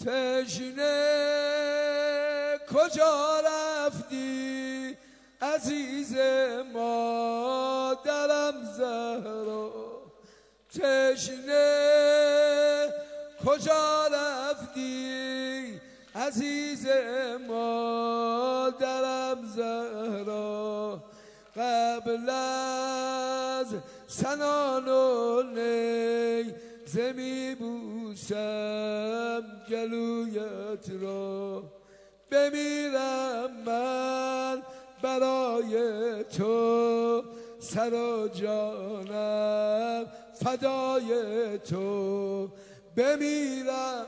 تشنه کجا رفتی عزیز مادرم زهرا، تشنه کجا رفتی عزیز مادرم زهرا، قبل از سنان و نیزه می بوسم گلویت را، بمیرم من برای تو سر و جانم فدای تو، بمیرم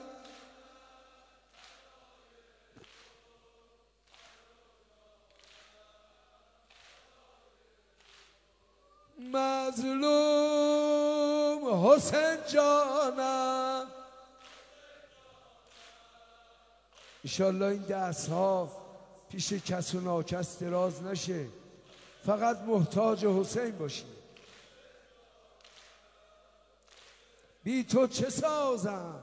مظلوم حسین جانم. انشالله این دست ها پیش کس و ناکس دراز نشه، فقط محتاج حسین باشی. بی تو چه سازم،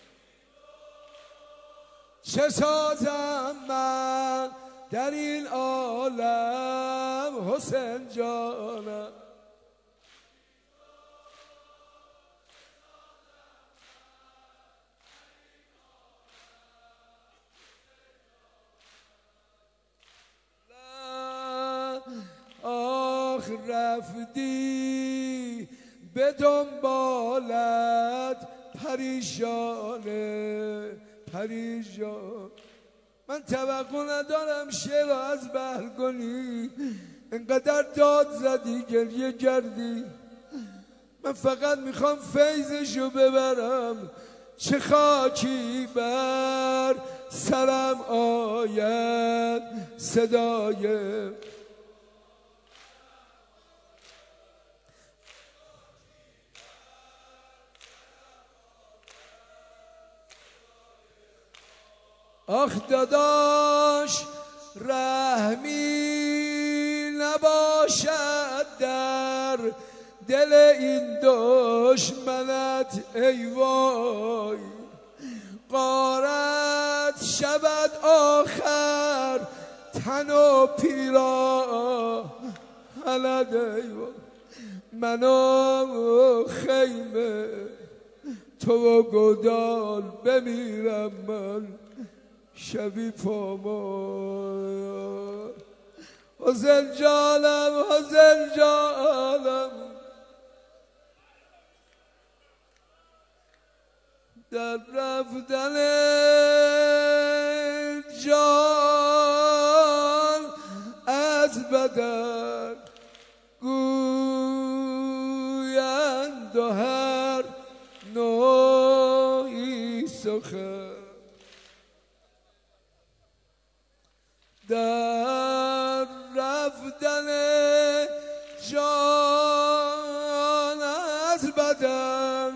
چه سازم من در این عالم حسین جانم. آخ رفتی به دنبالت پریشانه پریشان، من توقع ندارم شعر رو از بحر کنی، انقدر داد زدی گریه کردی، من فقط میخوام فیضشو ببرم، چه خاکی بر سرم آید صدای آخ داداش رحمی نباشد در دل این دشمنت ای وای، غارت شود آخر تن و پیراهنت ای وای، منو خیمه تو و گودال بمیرم من شبی پامان، حسین جانم حسین جانم، در رفتن جان از بدن گویند و هر نوعی سخن، در رفتن جان از بدن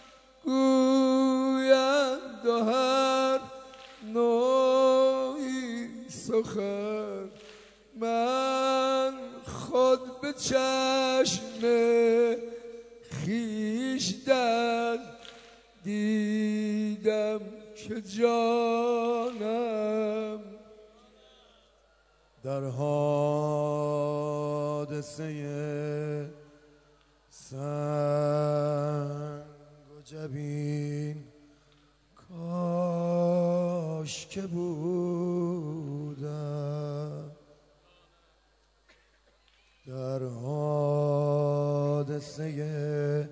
گویند و هر نوعی سخن، من خود به چشم خویشتن دیدم که جانم در حادثه سنگ و جبین کاش که بودم، در حادثه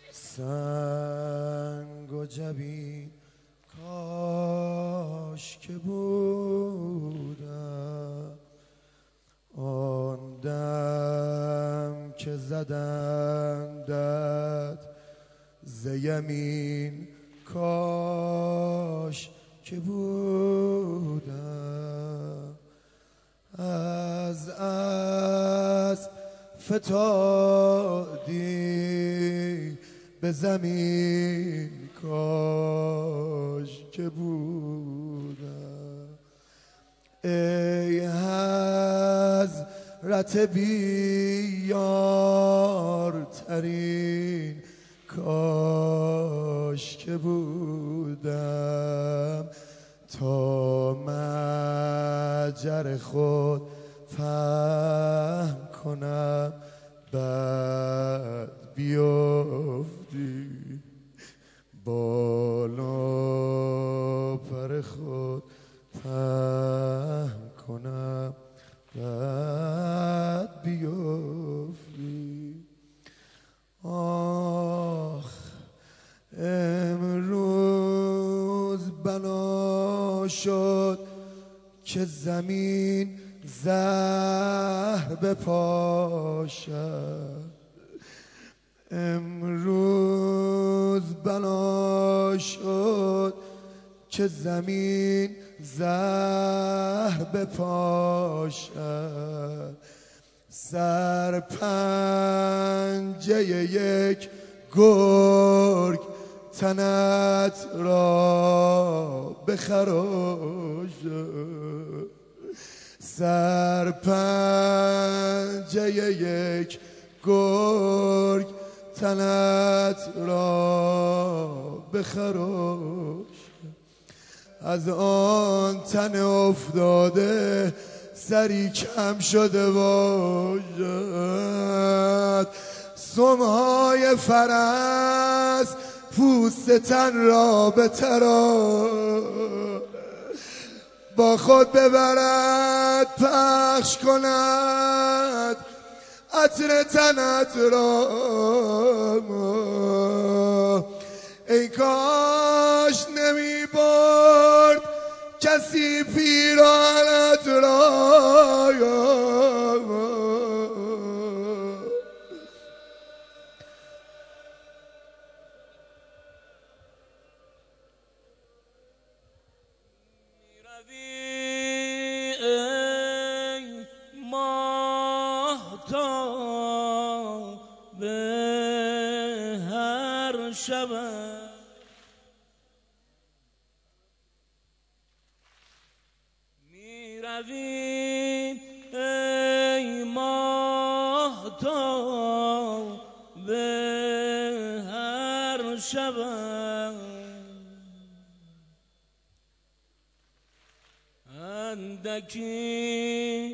سنگ و جبین کاش که بودم، آن دم که زدندت ز یمین کاش که بودم، از اسب فتادی به زمین کاش که بودم، ای حضرت بیارترین کاش که بودم تا مجر خود فهم کنم بعد بیافتی بالا پر خود فهم کنم بعد بیافتی. آخ امروز بنا شد که زمین زهر بپاشد، امروز بنا شد که زمین زهر بپاشد، سر پنجه یک گرگ تنت را بخراشد، سر پنجه یک گرگ تنت را بخراش. از آن تن افتاده سری کم شده باشد، سمهای فرس پوست تن را به ترا با خود ببرد پخش کند عطر تنت را. ای کاش نمی برد کسی پیراهنت را، میروی ای ماهتاب به هر شبم، اندکی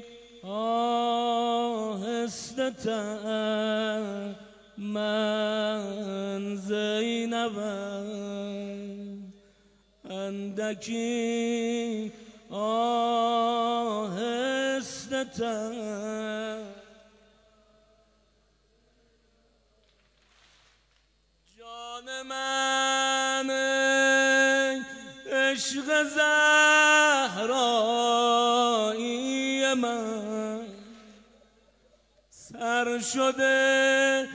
آهسته تر من زینبم، اندکی آهسته تر جان من عشق زهرایی من، سر شده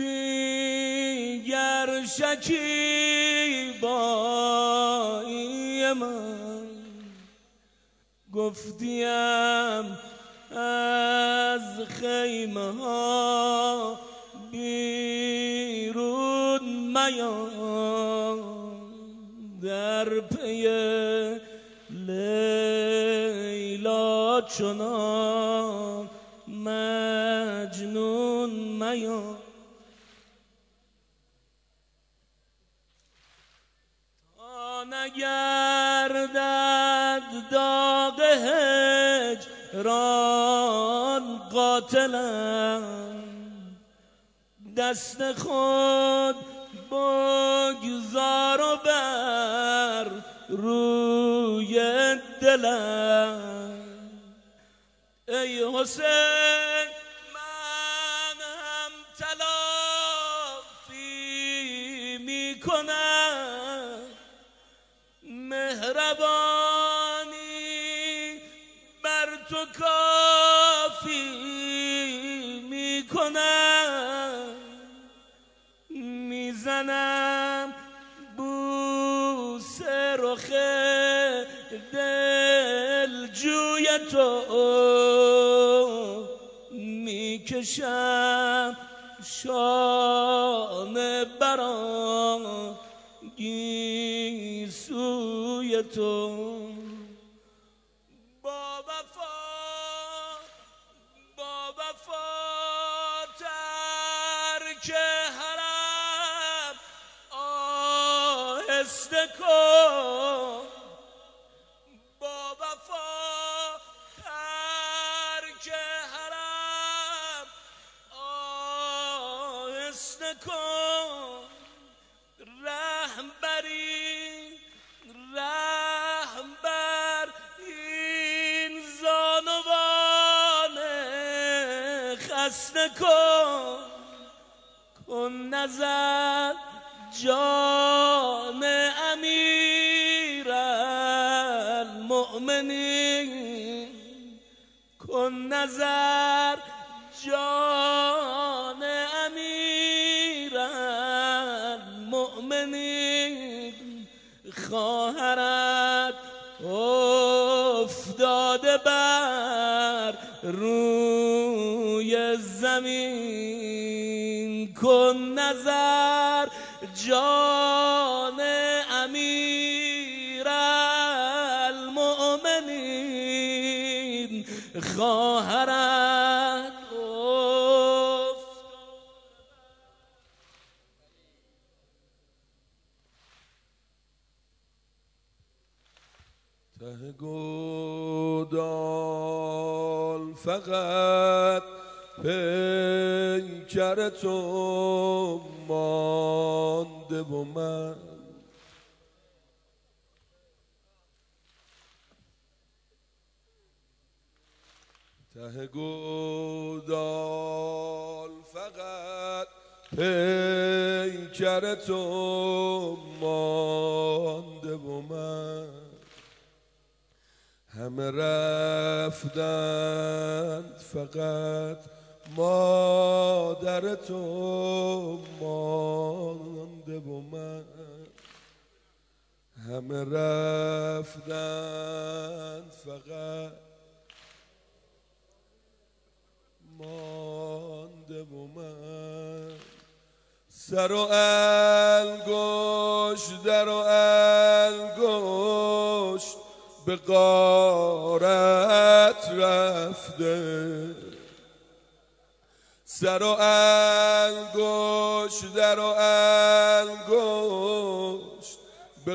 دیگر شکیبایی من، گفتیم از خیمه ها بیرون میان، در پی لیلا چنان مجنون میان، تا نگردد داغ هجران قاتلم، دست خود بگذار و بر روی دلم. ای حسین من هم تلافی می کنم، مهربانی بر تو کافی می کنم، میزنم بوس رخ دل جوی تو، میکشم شانه بران گیسوی تو. با وفا ترک حرم آهسته کن با وفا ترک حرم آهسته کن رحم بر این زانوان خسته کن نظر جان امیر المؤمنین کن نظر جان امیر المؤمنین خواهرت افتاده بر روی زمین کن نظر جان امیر المؤمنین خواهرت ته گودال فقط پیکر تو مانده و من ته گودال فقط پیکر تو مانده و من همه رفتند فقط مادر تو مانده و من همه رفتند فقط مانده و من سر و انگشت در و انگشت به غارت رفته سر و انگشت در و انگشت به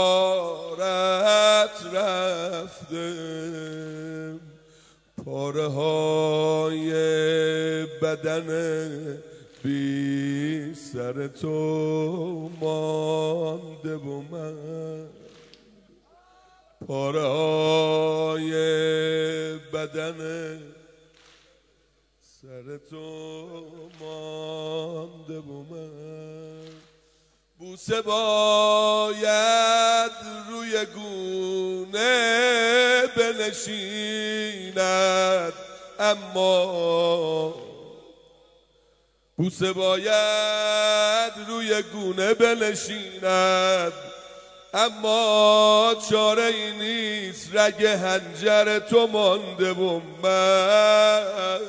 غارت رفته پاره های بدن بی سر تو مانده و من پاره های بدن سر تو مانده و من بوسه باید روی گونه بنشیند اما بوسه باید روی گونه بنشیند اما چاره ای نیست رگ حنجر تو مانده و من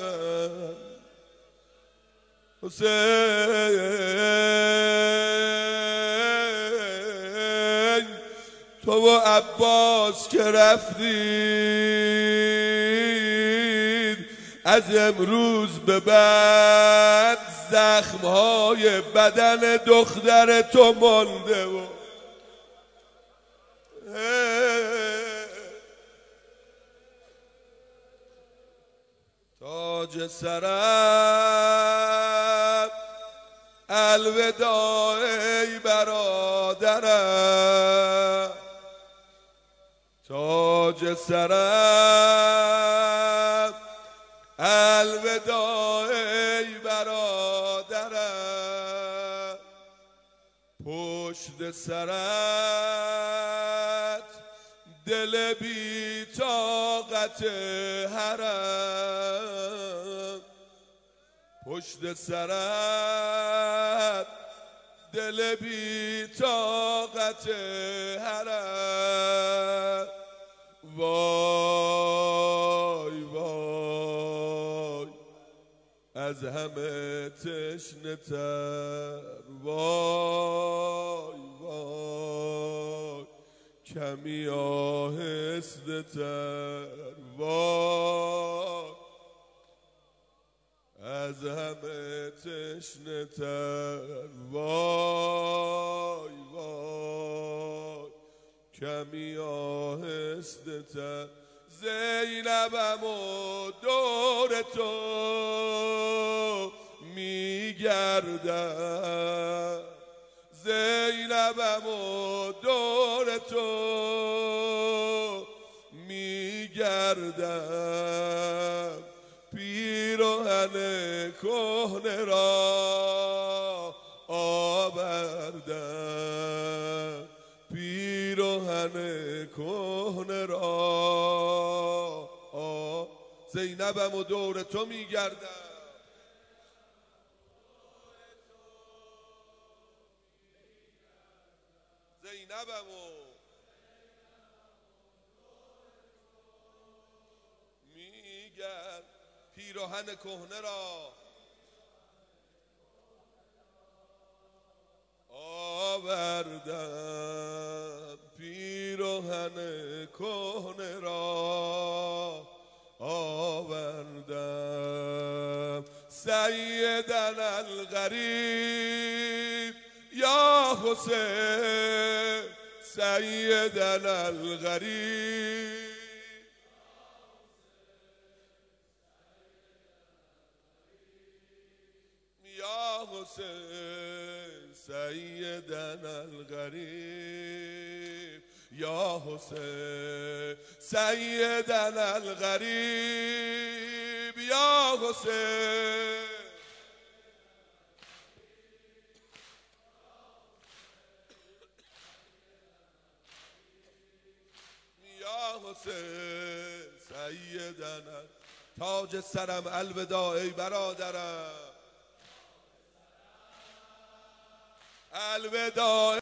حسین تو و عباس که رفتید از امروز به بعد زخمهای بدن دختر تو مانده و تاج سرم الوداع ای برادرم تاج سرم الوداع ای برادرم پشت سرت دل بی طاقت حرم پشت سرت دل بی طاقت حرم وای وای از همه تشنه تر وای وای کمی آهسته تر وای از همه تشنه تر وای وای کمی آهسته تر زینبم و دور تو میگردم زینبم و دور تو میگردم پیراهن کهنه را آوردم پیراهن کهنه را زینبم و دور تو میگردم زینبم و میگرد پیراهن کهنه را آوردم پیراهن کهنه را آوردم سیدنا الغریب یا حسین سیدنا الغریب یا حسین سیدنا الغریب یا حسین سیدنا الغریب یا حسین یا حسین سیدنا تاج سرم الوداع ای برادرم الوداع